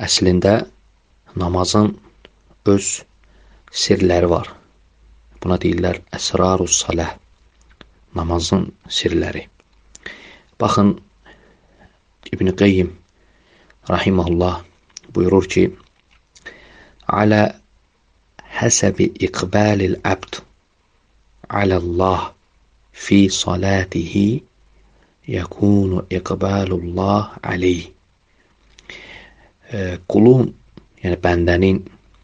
Əslində, namazın öz sirləri var. Buna deyirlər əsrarus salah, namazın sirləri. Baxın, İbn Qeyyim rahimehullah buyurur ki, alə həsəbi iqbalil abd alallah fi salatihi yəkunu iqbalullah aleyh. Qulun, yəni bəndənin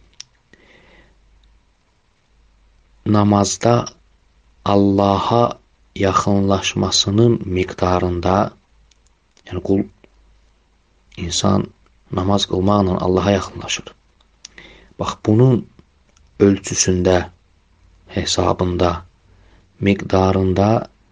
namazda Allaha yaxınlaşmasının miqdarında, yəni qul, insan namaz qılmaqla Allaha yaxınlaşır. Bax, bunun ölçüsündə, hesabında, miqdarında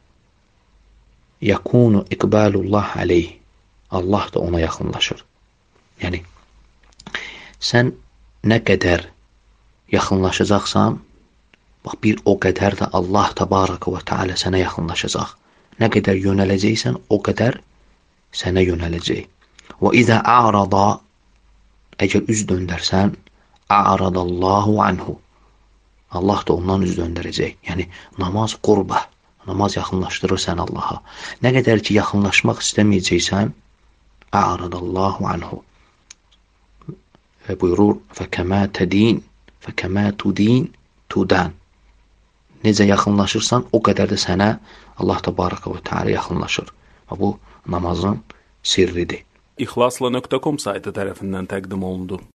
yakunu iqbalullah aleyh, Allah da ona yaxınlaşır. Yəni, sən nə qədər yaxınlaşacaqsan, bax, bir o qədər də Allah təbaraka və teala sənə yaxınlaşacaq. Nə qədər yönələcəksən, o qədər sənə yönələcək. Və izə a'rada, əgər üz döndərsən, a'radallahu anhu, Allah da ondan üz döndərəcək. Yəni, namaz qurbə, namaz yaxınlaşdırır sən Allaha. Nə qədər ki, yaxınlaşmaq istəməyəcəksən, a'radallahu anhu. Və buyurur, fəkəmə tədin, fəkəmə tudin, tudan. Necə yaxınlaşırsan, o qədər də sənə Allah təbaraka və teala yaxınlaşır. Və bu namazın sirridir. İxlasla.com saytı tərəfindən təqdim olundu.